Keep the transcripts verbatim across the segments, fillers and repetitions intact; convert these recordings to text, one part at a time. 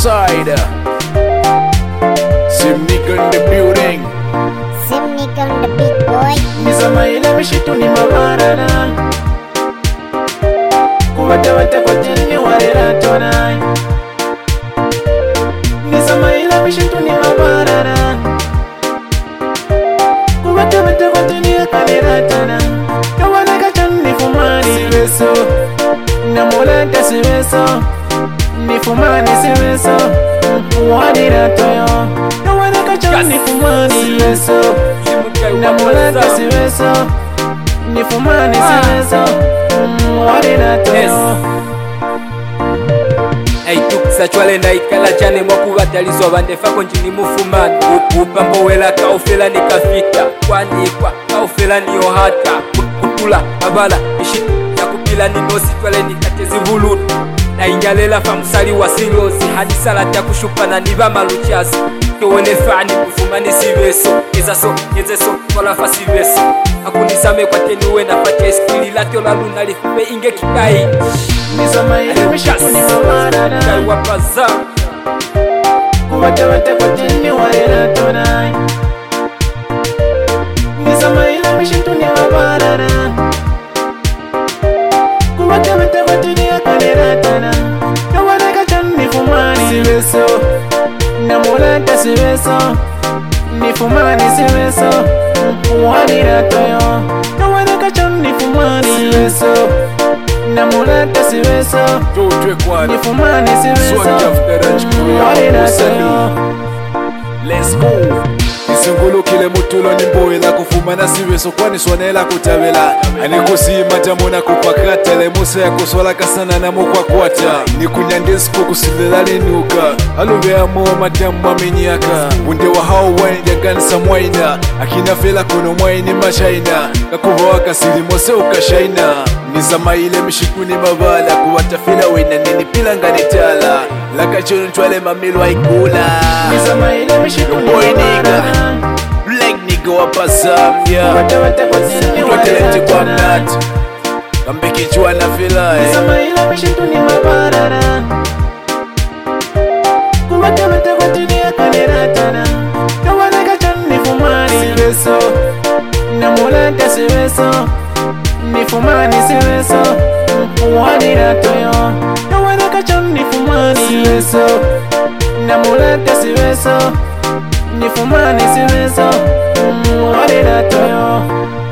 side. Sim nigga in the building. Sim nigga on the big boy. Nizama ile mishitu ni mabarana. Kuwata wata kwa tini warela tonai. Nizama ile mishitu ni mabarana. Kuwata wata kwa tini akalera tana. Kawana kachani fumani siweso. Namulata siweso. Nifumani siweso. Wadira toyo. Kawana kachani fumani siweso. Namulata siweso. Nifumani siweso. Wadira toyo. Aitukisa chwale na ikala chane mwaku batalizwa bandefa konjini mufumani. Upambo wela kaufela nikafita. Kwani kwa kaufela niyo hata. Kutula mabala ishi ya kupila ninosi chwale nikatezi vuluni. Na inyalela famusali wa silozi. Hadi salati ya kushupa na niba maluchazi. Kiwone fani mufumani siweso. Kezaso, kezeso, kola fa siweso. Hakunisame kwa tenuwe na pacha iskili. Latio la luna lifupe inge kikai. Nizama ile mishitu ni mabarana. Kai wapaza Kuwata wata kwa tini warela tonai. Nizama ile mishitu ni mabarana. Kuwata wata kwa tini akalera tana. Kawana kachani fumani siweso. Namulata siweso. Nifumani siweso. Wadira toyo. Kawana kachani fumani siweso. Namulata siweso. Nifumani siweso. Wadira toyo. Let's go. Isingulu kile mutulo nimboela kufumana siweso kwani swanela kutabela anikosima jamona kupakata le musa ya kusola kasana na mukwa kwata nikunyandesiko kusilela lenuka alube amo madamu amenyaka unde wa hao wende gansa mwaina akina fela kono mwaini mashaina kakuva wakasili mose ukashaina nizama ile mishikuni mabala kuwatafila wena nini pila nganitala laka chono chwale mamilo aikula Nizama ile mishikuni mabarana. Black nigga wapa Zambia. Kuwata wata kwa tini Nitwa talenti warela kwa tonai. mnati Kambeki chua na fila eh. Nizama ile mishitu ni mabarana. Kuwata wata kwa tini akalera tana. Kawana kachani fumani siweso. Namulata siweso. Nifumani siweso. Wadira toyo. Kawana kachani fumani siweso. Namulata siweso. Nifumani siweso. Wadira toyo.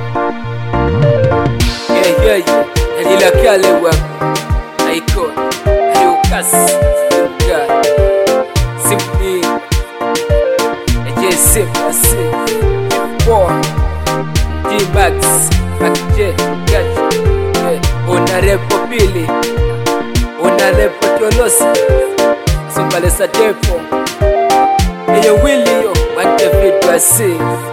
Yeah, yeah, yeah. Elila kale wako Aiko Ayukas Simka Simpi Eje Simpa Simpi Four G-Max Makje Gachi Onarepo Pili Onarepo Tolosi Sumbale Sadepo Eyo Willy yo Wante Vidwa Si